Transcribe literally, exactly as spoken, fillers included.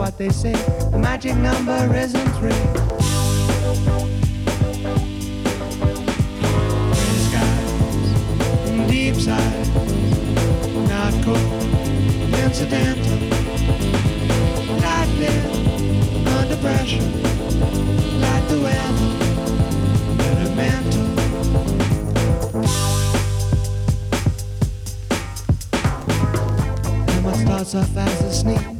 what they say. The magic number isn't three. Gray skies, deep sighs, not cold, incidental, lightning, under pressure, like the weather, elemental. And my thoughts are fast as sneak.